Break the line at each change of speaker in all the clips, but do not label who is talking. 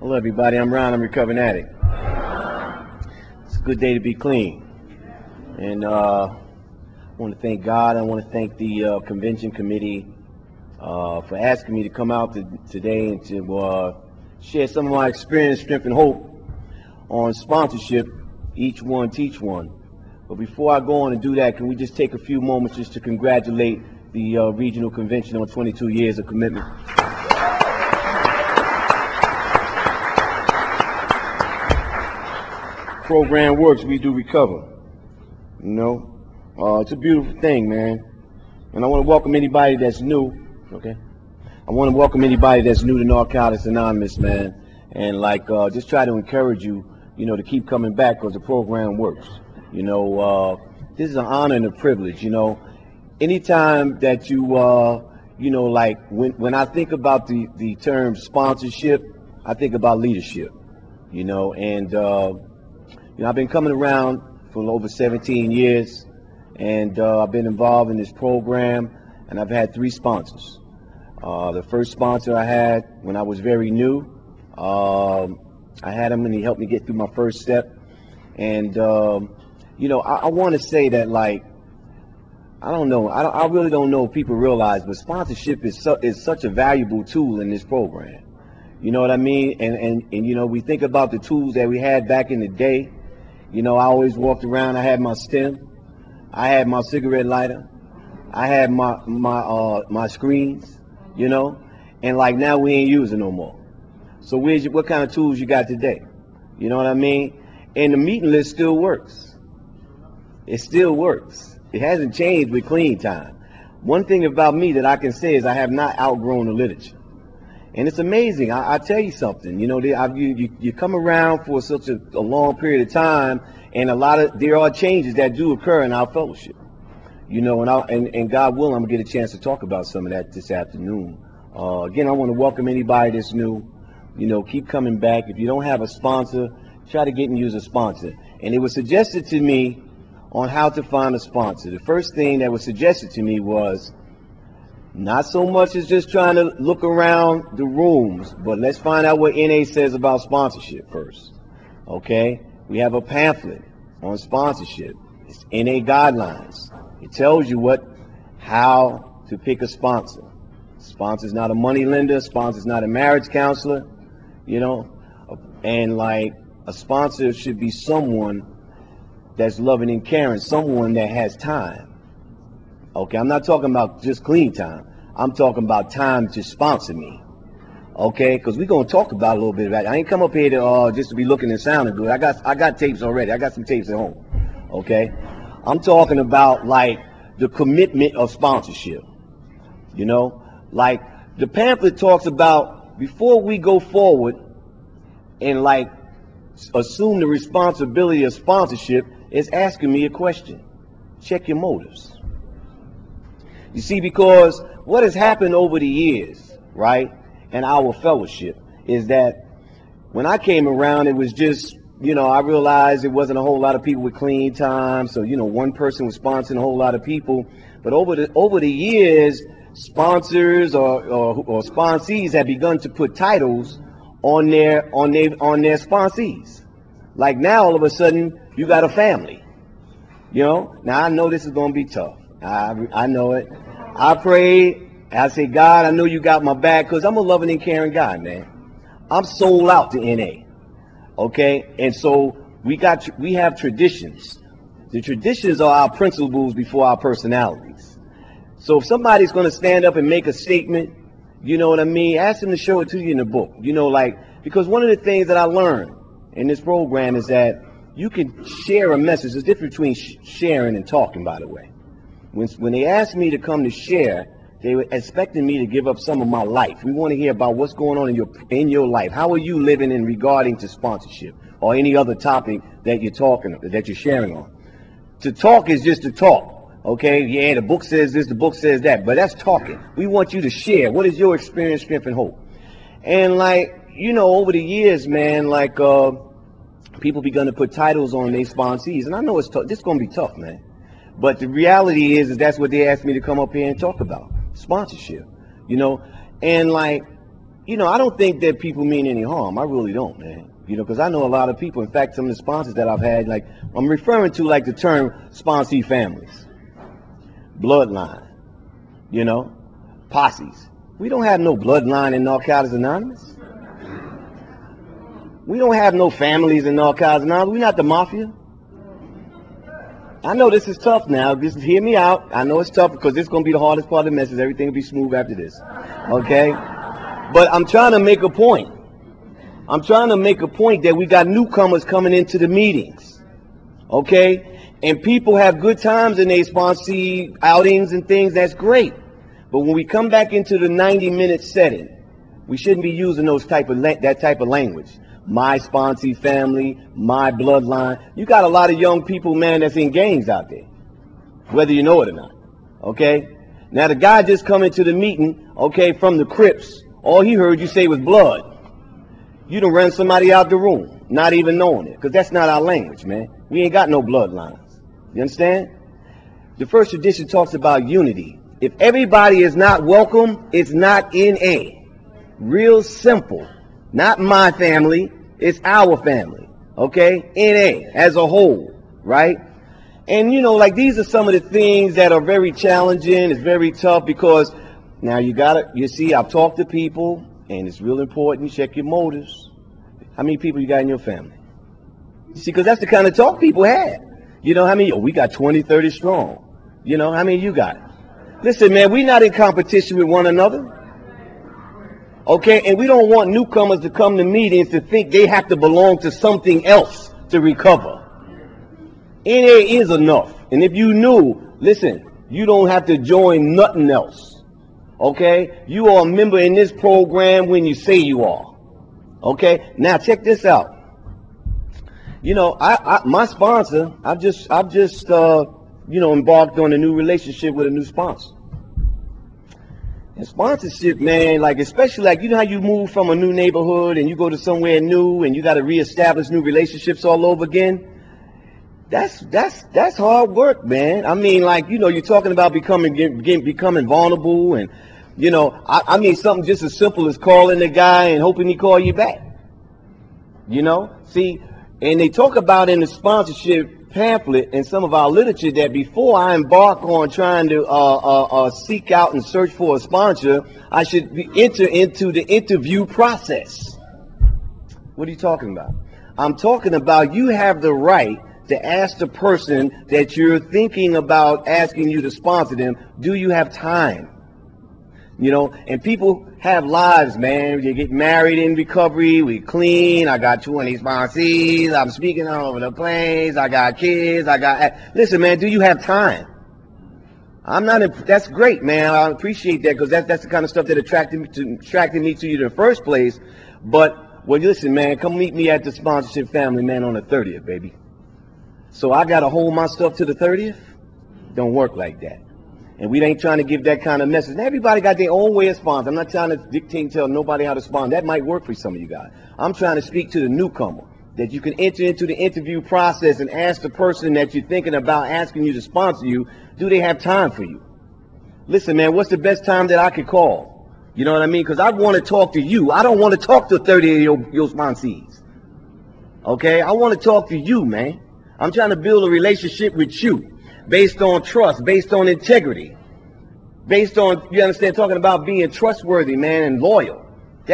Hello, everybody. I'm Ron. I'm a recovering addict. It's a good day to be clean. And I want to thank God. I want to thank the convention committee for asking me to come out today and to share some of my experience, strength, and hope on sponsorship. Each one, teach one. But before I go on and do that, can we just take a few moments just to congratulate the regional convention on 22 years of commitment? Program works, we do recover. You know, it's a beautiful thing, man. And I want to welcome anybody that's new. Okay. I want to welcome anybody that's new to Narcotics Anonymous, man. And just try to encourage you, to keep coming back because the program works. This is an honor and a privilege. Anytime that when I think about the term sponsorship, I think about leadership. I've been coming around for over 17 years, and I've been involved in this program, and I've had 3 sponsors. The first sponsor I had when I was very new, I had him, and he helped me get through my first step. And I want to say that, I don't know, I really don't know if people realize, but sponsorship is such a valuable tool in this program. You know what I mean? And we think about the tools that we had back in the day. I always walked around. I had my stem, I had my cigarette lighter, I had my screens, and now we ain't using no more. So what kind of tools you got today? You know what I mean? And the meeting list still works. It still works. It hasn't changed with clean time. One thing about me that I can say is I have not outgrown the literature. And it's amazing. I tell you something, you come around for such a long period of time, and there are changes that do occur in our fellowship, and God willing, I'm gonna get a chance to talk about some of that this afternoon. Again, I want to welcome anybody that's new. Keep coming back. If you don't have a sponsor, try to get and use a sponsor. And it was suggested to me on how to find a sponsor. The first thing that was suggested to me was not so much as just trying to look around the rooms, but let's find out what NA says about sponsorship first. Okay? We have a pamphlet on sponsorship. It's NA guidelines. It tells you how to pick a sponsor. Sponsor's not a money lender. Sponsor's not a marriage counselor. And a sponsor should be someone that's loving and caring, someone that has time. Okay, I'm not talking about just clean time. I'm talking about time to sponsor me. Okay, because we're gonna talk about a little bit of that. I ain't come up here to just to be looking and sounding good. I got tapes already. I got some tapes at home. Okay, I'm talking about the commitment of sponsorship. The pamphlet talks about before we go forward and assume the responsibility of sponsorship is asking me a question. Check your motives. You see, because what has happened over the years, right, in our fellowship is that when I came around, it was just, I realized it wasn't a whole lot of people with clean time. So, one person was sponsoring a whole lot of people. But over the years, sponsors or sponsees have begun to put titles on their sponsees. Like now, all of a sudden, you got a family. Now I know this is going to be tough. I know it. I prayed. I said, God, I know you got my back because I'm a loving and caring guy, man. I'm sold out to NA. Okay? And so we have traditions. The traditions are our principles before our personalities. So if somebody's going to stand up and make a statement, you know what I mean? Ask them to show it to you in the book. Because one of the things that I learned in this program is that you can share a message. There's a difference between sharing and talking, by the way. When they asked me to come to share, they were expecting me to give up some of my life. We want to hear about what's going on in your life. How are you living in regarding to sponsorship or any other topic that you're sharing on? To talk is just to talk. Okay, yeah, the book says this, the book says that, but that's talking. We want you to share. What is your experience, strength, and hope? And over the years, man, people begun to put titles on their sponsees, and I know it's tough. This is gonna be tough, man. But the reality is that's what they asked me to come up here and talk about, sponsorship. And I don't think that people mean any harm. I really don't, man. Because I know a lot of people. In fact, some of the sponsors that I've had, like, I'm referring to like the term sponsee families, bloodline, posses. We don't have no bloodline in Narcotics Anonymous. We don't have no families in Narcotics Anonymous. We're not the mafia. I know this is tough now. Just hear me out. I know it's tough because this is going to be the hardest part of the message. Everything will be smooth after this. Okay? But I'm trying to make a point. I'm trying to make a point that we got newcomers coming into the meetings. Okay? And people have good times in their sponsee outings and things. That's great. But when we come back into the 90-minute setting, we shouldn't be using that type of language. My sponsee family, my bloodline. You got a lot of young people, man, that's in gangs out there, whether you know it or not. Okay? Now, the guy just come into the meeting, okay, from the Crips. All he heard you say was blood. You done ran somebody out the room, not even knowing it, because that's not our language, man. We ain't got no bloodlines. You understand? The first tradition talks about unity. If everybody is not welcome, it's not NA. Real simple. Not my family, it's our family. Okay? NA as a whole, right? And like these are some of the things that are very challenging. It's very tough because now you see, I've talked to people, and it's real important you check your motives. How many people you got in your family? See, because that's the kind of talk people had. How many? Oh, we got 20, 30 strong. How many you got? Listen, man, we're not in competition with one another. Okay, and we don't want newcomers to come to meetings to think they have to belong to something else to recover. NA is enough. And if you knew, listen, you don't have to join nothing else. Okay, you are a member in this program when you say you are. Okay, now check this out. My sponsor, I've just embarked on a new relationship with a new sponsor. And sponsorship, man, like especially like how you move from a new neighborhood and you go to somewhere new and you got to reestablish new relationships all over again. That's hard work, man. I mean, like you're talking about becoming vulnerable, and I mean something just as simple as calling the guy and hoping he call you back. See, and they talk about in the sponsorship pamphlet and some of our literature that before I embark on trying to seek out and search for a sponsor, I should enter into the interview process. What are you talking about? I'm talking about you have the right to ask the person that you're thinking about asking you to sponsor them, do you have time? And people have lives, man. You get married in recovery, we clean, I got 20 sponsees, I'm speaking all over the place, I got kids, listen, man, do you have time? That's great, man. I appreciate that because that's the kind of stuff that attracted me to you in the first place. But, well, listen, man, come meet me at the sponsorship family, man, on the 30th, baby. So I got to hold my stuff to the 30th? Don't work like that. And we ain't trying to give that kind of message. Now, everybody got their own way of sponsor. I'm not trying to dictate and tell nobody how to sponsor. That might work for some of you guys. I'm trying to speak to the newcomer, that you can enter into the interview process and ask the person that you're thinking about asking you to sponsor you, do they have time for you? Listen, man, what's the best time that I could call? You know what I mean? Because I want to talk to you. I don't want to talk to 30 of your sponsees. Okay? I want to talk to you, man. I'm trying to build a relationship with you based on trust, based on integrity, based on, you understand, talking about being trustworthy, man, and loyal.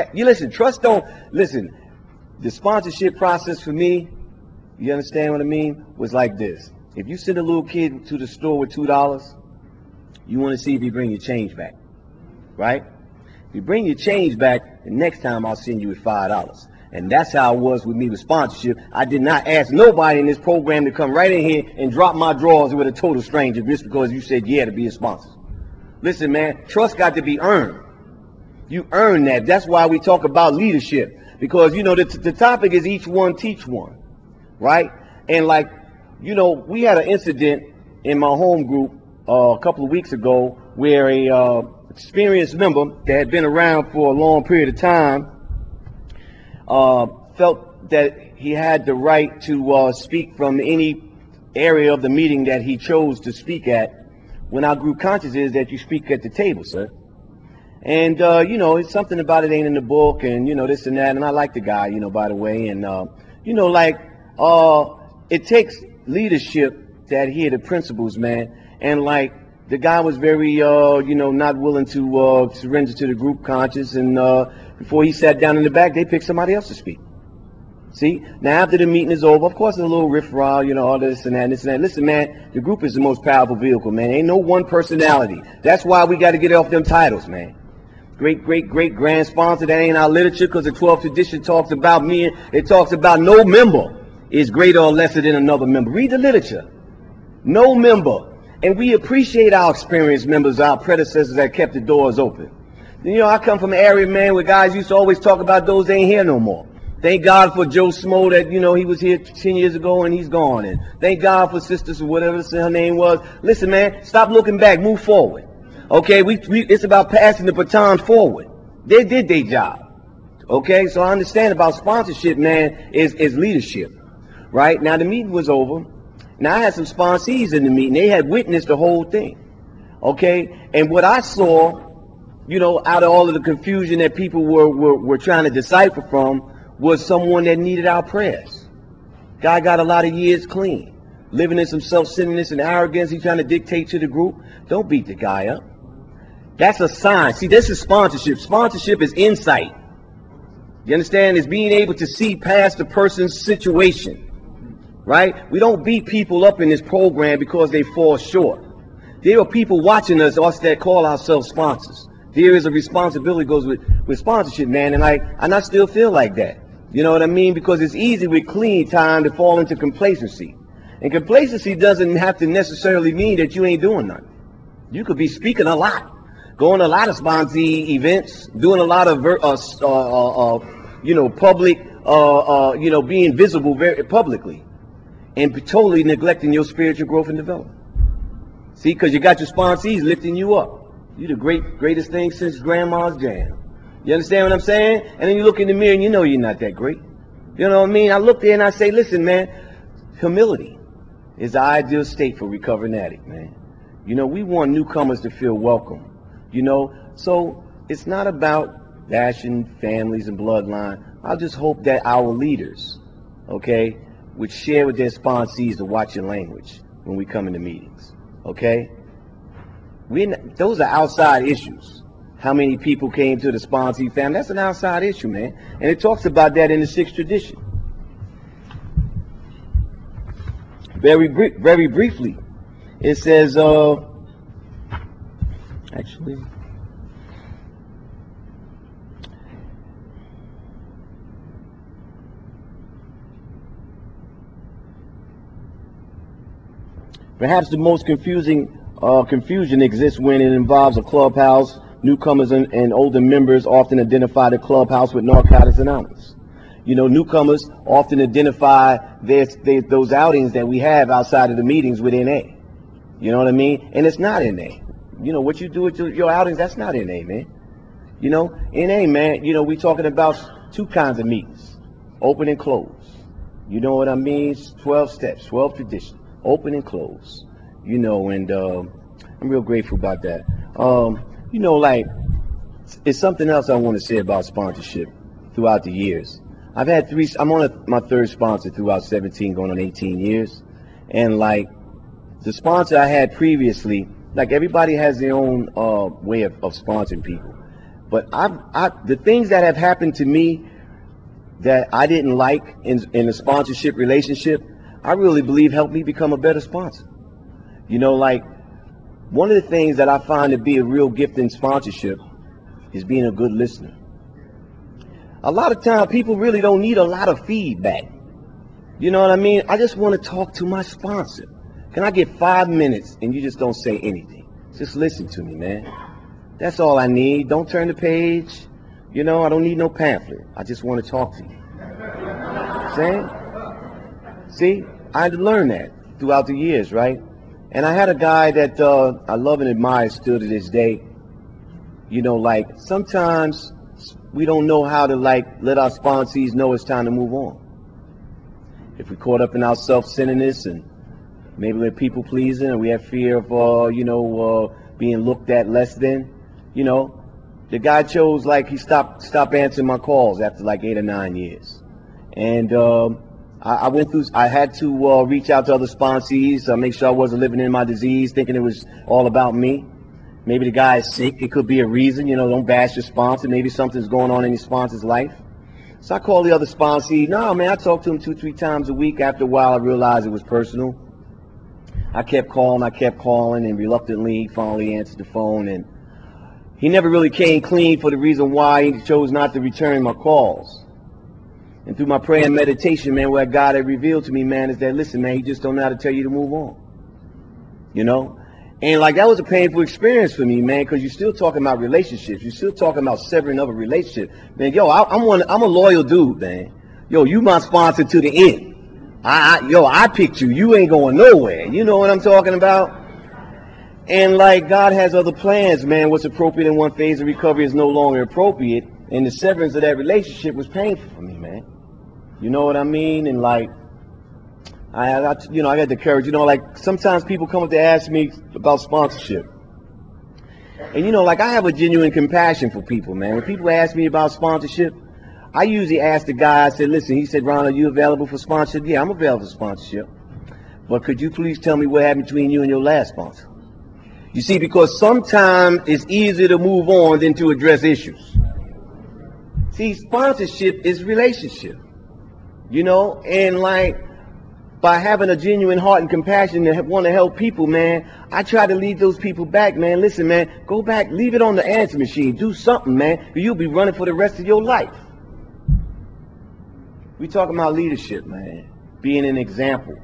Listen, the sponsorship process for me, you understand what I mean, was like this. If you send a little kid to the store with $2, you want to see if he bring your change back, right? If you bring your change back, the next time I'll send you with $5. And that's how it was with me with sponsorship. I did not ask nobody in this program to come right in here and drop my drawers with a total stranger just because you said yeah to be a sponsor. Listen, man, trust got to be earned. You earn that. That's why we talk about leadership. Because, the topic is each one teach one, right? And we had an incident in my home group a couple of weeks ago where a experienced member that had been around for a long period of time felt that he had the right to speak from any area of the meeting that he chose to speak at, when our group conscience is that you speak at the table, sir. And, it's something about it ain't in the book and, this and that. And I like the guy, by the way. And, like, it takes leadership to adhere to principles, man. And, like, the guy was very, not willing to surrender to the group conscience. And before he sat down in the back, they picked somebody else to speak. See, now after the meeting is over, of course, there's a little riff-raff, all this and that, and this and that. Listen, man, the group is the most powerful vehicle, man. Ain't no one personality. That's why we got to get off them titles, man. Great, great, great grand sponsor. That ain't our literature, because the 12th tradition talks about me. It talks about no member is greater or lesser than another member. Read the literature. No member. And we appreciate our experienced members, our predecessors that kept the doors open. I come from an area, man, where guys used to always talk about those ain't here no more. Thank God for Joe Smo that, he was here 10 years ago and he's gone. And thank God for Sisters or whatever her name was. Listen, man, stop looking back. Move forward. Okay, it's about passing the baton forward. They did their job. Okay, so I understand about sponsorship, man, is leadership. Right? Now, the meeting was over. Now, I had some sponsees in the meeting. They had witnessed the whole thing. Okay, and what I saw, out of all of the confusion that people were trying to decipher from, was someone that needed our prayers. Guy got a lot of years clean, living in some self-centeredness and arrogance. He's trying to dictate to the group. Don't beat the guy up. That's a sign. See, this is sponsorship. Sponsorship is insight. You understand? It's being able to see past the person's situation, right? We don't beat people up in this program because they fall short. There are people watching us that call ourselves sponsors. There is a responsibility goes with sponsorship, man, and I still feel like that. You know what I mean? Because it's easy with clean time to fall into complacency. And complacency doesn't have to necessarily mean that you ain't doing nothing. You could be speaking a lot, going to a lot of sponsee events, doing a lot of public, being visible very publicly, and totally neglecting your spiritual growth and development. See, because you got your sponsees lifting you up. You the greatest thing since grandma's jam. You understand what I'm saying? And then you look in the mirror and you know you're not that great. You know what I mean? I look there and I say, listen, man, humility is the ideal state for recovering addict, man. We want newcomers to feel welcome. So it's not about bashing families and bloodline. I just hope that our leaders, okay, would share with their sponsees to watch your language when we come into meetings, okay? Those are outside issues. How many people came to the sponsee family? That's an outside issue, man. And it talks about that in the 6th tradition. Very briefly, it says, actually, perhaps the most confusion exists when it involves a clubhouse. Newcomers and older members often identify the clubhouse with Narcotics Anonymous. Newcomers often identify those outings that we have outside of the meetings with NA. You know what I mean? And it's not NA. What you do with your outings, that's not NA, man. NA, man, we talking about 2 kinds of meetings, open and close. You know what I mean? 12 steps, 12 tradition, open and close. And I'm real grateful about that. It's something else I want to say about sponsorship throughout the years. I've had 3, I'm on my 3rd sponsor throughout 17, going on 18 years. And the sponsor I had previously, everybody has their own way of sponsoring people. But the things that have happened to me that I didn't like in a sponsorship relationship, I really believe helped me become a better sponsor. One of the things that I find to be a real gift in sponsorship is being a good listener. A lot of times people really don't need a lot of feedback. You know what I mean? I just want to talk to my sponsor. Can I get 5 minutes and you just don't say anything? Just listen to me, man. That's all I need. Don't turn the page. I don't need no pamphlet. I just want to talk to you. See, I had to learn that throughout the years, right? And I had a guy that I love and admire still to this day. Sometimes we don't know how to let our sponsees know it's time to move on. If we're caught up in our self-centeredness and maybe we're people pleasing and we have fear of being looked at less than, the guy chose, like, he stopped answering my calls after like 8 or 9 years. And I went through, I had to reach out to other sponsees, make sure I wasn't living in my disease, thinking it was all about me. Maybe the guy is sick. It could be a reason. Don't bash your sponsor. Maybe something's going on in your sponsor's life. So I called the other sponsee. No, man, I talked to him 2, 3 times a week. After a while, I realized it was personal. I kept calling, and reluctantly, he finally answered the phone. And he never really came clean for the reason why he chose not to return my calls. And through my prayer and meditation, man, what God had revealed to me, man, is that, listen, man, he just don't know how to tell you to move on. And like, that was a painful experience for me, man, because you're still talking about relationships. You're still talking about severing of a relationship. Man, yo, I'm a loyal dude, man. Yo, you my sponsor to the end. I picked you. You ain't going nowhere. You know what I'm talking about? And like, God has other plans, man. What's appropriate in one phase of recovery is no longer appropriate. And the severance of that relationship was painful for me, man. You know what I mean? And like, I got the courage. Like, sometimes people come up to ask me about sponsorship. And like, I have a genuine compassion for people, man. When people ask me about sponsorship, I usually ask the guy, I said, listen, he said, Ron, are you available for sponsorship? Yeah, I'm available for sponsorship. But could you please tell me what happened between you and your last sponsor? You see, because sometimes it's easier to move on than to address issues. See, sponsorship is relationship, and like, by having a genuine heart and compassion and want to help people, man, I try to lead those people back, man. Listen, man, go back, leave it on the answer machine. Do something, man, or you'll be running for the rest of your life. We talking about leadership, man, being an example.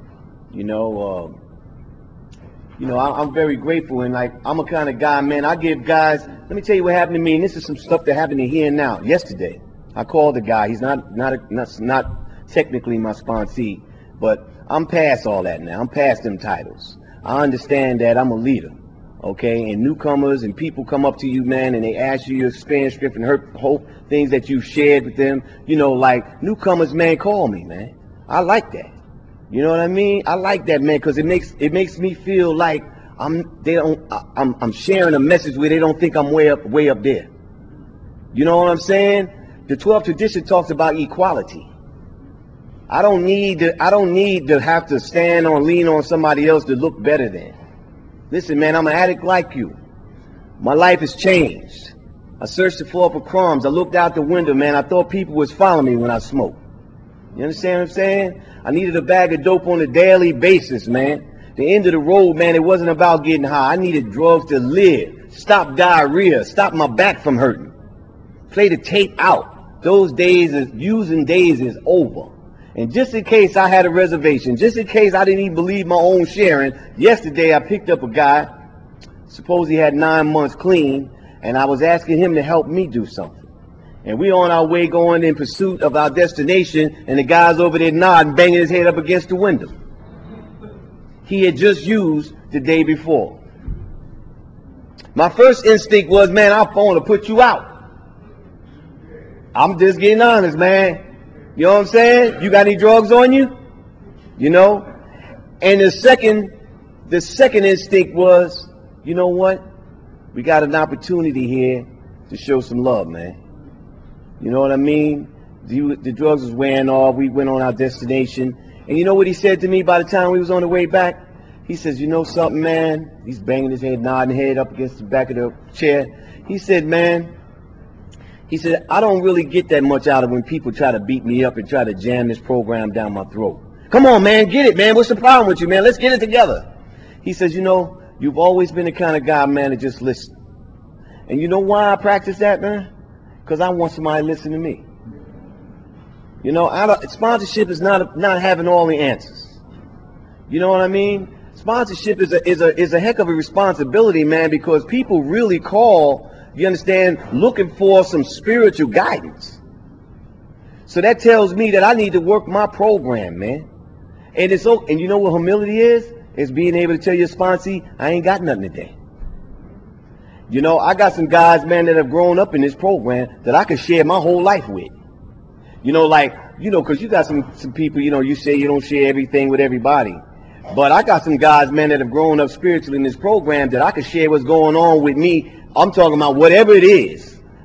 I'm very grateful, and like, I'm a kind of guy, man. I give guys. Let me tell you what happened to me, and this is some stuff that happened to here and now. Yesterday, I called the guy. He's not technically my sponsee, but I'm past all that now. I'm past them titles. I understand that I'm a leader, okay? And newcomers and people come up to you, man, and they ask you your experience, strength, and hope, things that you've shared with them. Like, newcomers, man, call me, man. I like that. You know what I mean? I like that, man, because it makes me feel like I'm sharing a message where they don't think I'm way up there. You know what I'm saying? The 12th tradition talks about equality. I don't need to have to lean on somebody else to look better than. Listen, man, I'm an addict like you. My life has changed. I searched the floor for crumbs. I looked out the window, man. I thought people was following me when I smoked. You understand what I'm saying? I needed a bag of dope on a daily basis, man. The end of the road, man, it wasn't about getting high. I needed drugs to live, stop diarrhea, stop my back from hurting. Play the tape out. Those using days is over. And just in case I had a reservation, just in case I didn't even believe my own sharing, yesterday I picked up a guy, suppose he had 9 months clean, and I was asking him to help me do something. And we on our way going in pursuit of our destination, and the guy's over there nodding, banging his head up against the window. He had just used the day before. My first instinct was, man, I want to put you out. I'm just getting honest, man. You know what I'm saying? You got any drugs on you? And the second instinct was, you know what? We got an opportunity here to show some love, man. You know what I mean? The drugs was wearing off. We went on our destination. And you know what he said to me by the time we was on the way back? He says, you know something, man? He's banging his head, nodding his head up against the back of the chair. He said, man, I don't really get that much out of when people try to beat me up and try to jam this program down my throat. Come on, man, get it, man. What's the problem with you, man? Let's get it together. He says, you've always been the kind of guy, man, to just listen. And you know why I practice that, man? Because I want somebody to listen to me. Sponsorship is not having all the answers. You know what I mean? Sponsorship is a heck of a responsibility, man, because people really call, you understand, looking for some spiritual guidance. So that tells me that I need to work my program, man. And and you know what humility is? It's being able to tell your sponsee, I ain't got nothing today. I got some guys, man, that have grown up in this program that I could share my whole life with. Because you got some people, you say you don't share everything with everybody. But I got some guys, man, that have grown up spiritually in this program that I could share what's going on with me. I'm talking about whatever it is.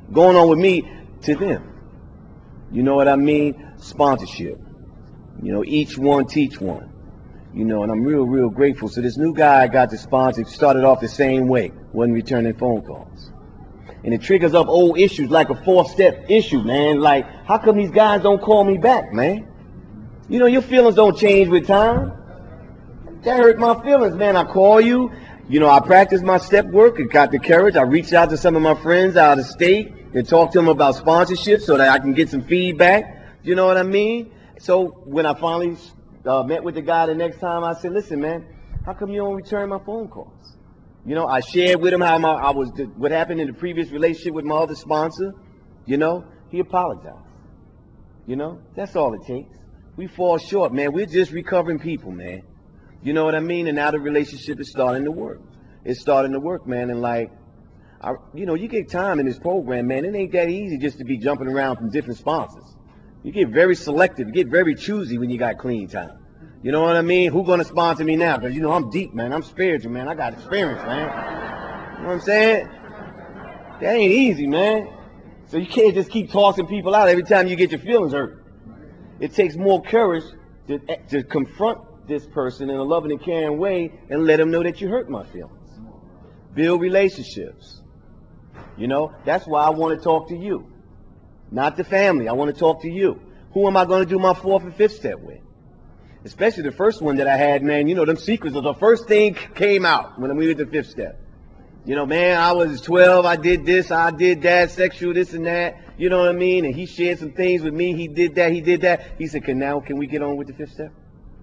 going on with me to them. You know what I mean? Sponsorship. You know, each one teach one. You know, and I'm real grateful. So this new guy I got to sponsor started off the same way, wasn't returning phone calls. And it triggers up old issues like a 4-step issue, man. Like, how come these guys don't call me back, man? You know, your feelings don't change with time. That hurt my feelings, man. I call you. You know, I practice my step work and got the courage. I reached out to some of my friends out of state and talked to them about sponsorship so that I can get some feedback. You know what I mean? So when I finally met with the guy the next time, I said, listen, man, how come you don't return my phone calls? You know, I shared with him how what happened in the previous relationship with my other sponsor. You know, he apologized. You know, that's all it takes. We fall short, man. We're just recovering people, man. You know what I mean? And now the relationship is starting to work. It's starting to work, man. And like, you know, you get time in this program, man. It ain't that easy just to be jumping around from different sponsors. You get very selective. You get very choosy when you got clean time. You know what I mean? Who's going to sponsor me now? Because, you know, I'm deep, man. I'm spiritual, man. I got experience, man. You know what I'm saying? That ain't easy, man. So you can't just keep tossing people out every time you get your feelings hurt. It takes more courage to confront this person in a loving and caring way and let them know that you hurt my feelings. Build relationships. You know, that's why I want to talk to you. Not the family. I want to talk to you. Who am I going to do my 4th and 5th step with? Especially the first one that I had, man, you know, them secrets of the first thing came out when we did the 5th step. You know, man, I was 12, I did this, I did that, sexual this and that, you know what I mean? And he shared some things with me, he did that, he did that. He said, can we get on with the 5th step?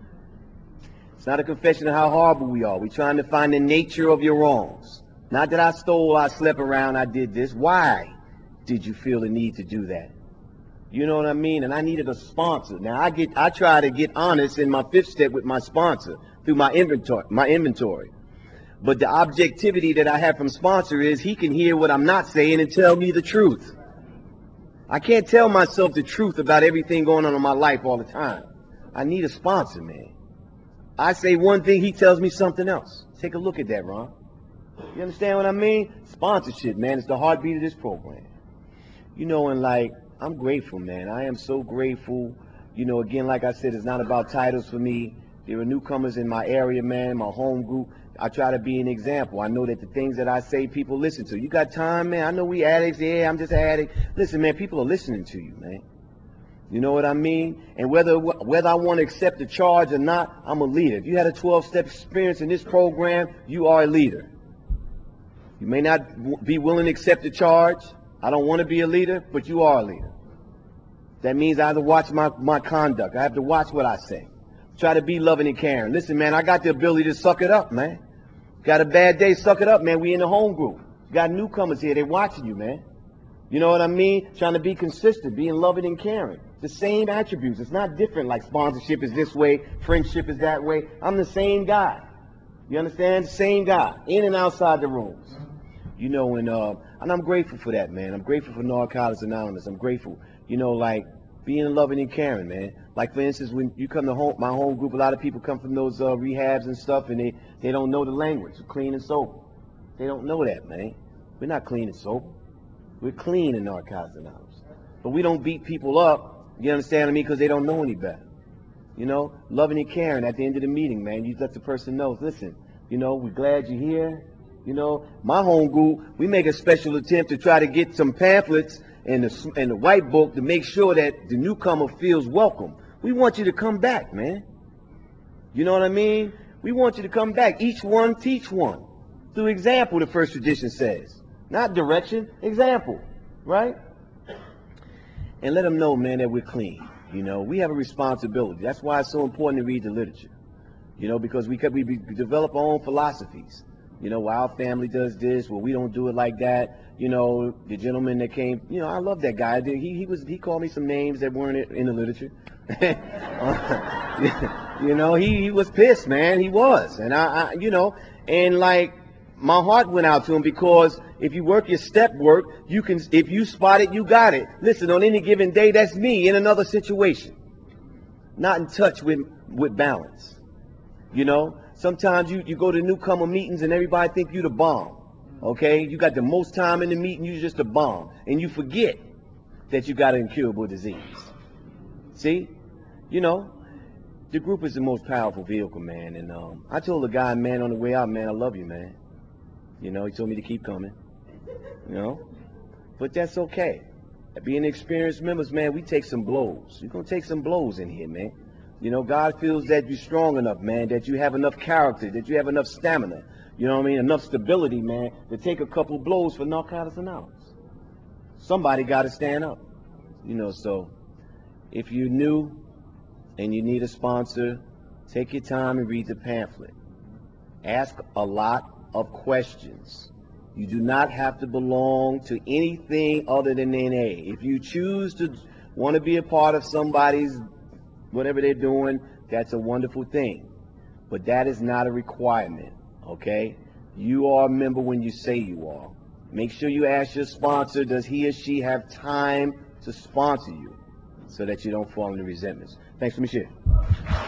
It's not a confession of how horrible we are. We're trying to find the nature of your wrongs. Not that I stole, I slept around, I did this. Why did you feel the need to do that? You know what I mean? And I needed a sponsor. Now I try to get honest in my 5th step with my sponsor through my inventory. But the objectivity that I have from sponsor is he can hear what I'm not saying and tell me the truth. I can't tell myself the truth about everything going on in my life all the time. I need a sponsor, man. I say one thing, he tells me something else. Take a look at that, Ron. You understand what I mean? Sponsorship, man, is the heartbeat of this program. You know, and like, I'm grateful, man. I am so grateful. You know, again, like I said, it's not about titles for me. There are newcomers in my area, man, my home group. I try to be an example. I know that the things that I say, people listen to. You got time, man? I know we addicts. Yeah, I'm just an addict. Listen, man, people are listening to you, man. You know what I mean? And whether I want to accept the charge or not, I'm a leader. If you had a 12-step experience in this program, you are a leader. You may not be willing to accept the charge. I don't want to be a leader, but you are a leader. That means I have to watch my conduct. I have to watch what I say. Try to be loving and caring. Listen, man, I got the ability to suck it up, man. Got a bad day, suck it up, man. We in the home group. Got newcomers here. They watching you, man. You know what I mean? Trying to be consistent, being loving and caring. The same attributes. It's not different like sponsorship is this way, friendship is that way. I'm the same guy. You understand? Same guy, in and outside the rooms. You know, and I'm grateful for that, man. I'm grateful for Narcotics Anonymous. I'm grateful, you know, like being loving and caring, man. Like, for instance, when you come to my home group, a lot of people come from those rehabs and stuff, and they don't know the language of clean and sober. They don't know that, man. We're not clean and sober. We're clean in Narcotics Anonymous. But we don't beat people up, you understand what I mean, because they don't know any better. You know, loving and caring at the end of the meeting, man. You let the person know, listen, you know, we're glad you're here. You know, my home group, we make a special attempt to try to get some pamphlets and the white book to make sure that the newcomer feels welcome. We want you to come back, man. You know what I mean? We want you to come back. Each one teach one. Through example, the first tradition says. Not direction, example, right? And let them know, man, that we're clean. You know, we have a responsibility. That's why it's so important to read the literature. You know, because we develop our own philosophies. You know, well, our family does this, well, we don't do it like that. You know, the gentleman that came, you know, I love that guy. He called me some names that weren't in the literature. You know, he was pissed, man. He was. And I you know, and like, my heart went out to him because if you work your step work, you can, if you spot it, you got it. Listen, on any given day, that's me in another situation. Not in touch with balance. You know, sometimes you go to newcomer meetings and everybody think you the bomb. Okay? You got the most time in the meeting, you just a bomb. And you forget that you got an incurable disease. See? You know, the group is the most powerful vehicle, man. And I told the guy, man, on the way out, man, I love you, man. You know, he told me to keep coming. You know? But that's okay. Being experienced members, man, we take some blows. You're going to take some blows in here, man. You know, God feels that you're strong enough, man, that you have enough character, that you have enough stamina, you know what I mean, enough stability, man, to take a couple blows for Narcotics Anonymous. Somebody got to stand up, you know. So if you're new and you need a sponsor, take your time and read the pamphlet. Ask a lot of questions. You do not have to belong to anything other than NA. If you choose to want to be a part of somebody's, whatever they're doing, that's a wonderful thing. But that is not a requirement, okay? You are a member when you say you are. Make sure you ask your sponsor, does he or she have time to sponsor you, so that you don't fall into resentments. Thanks for me sharing.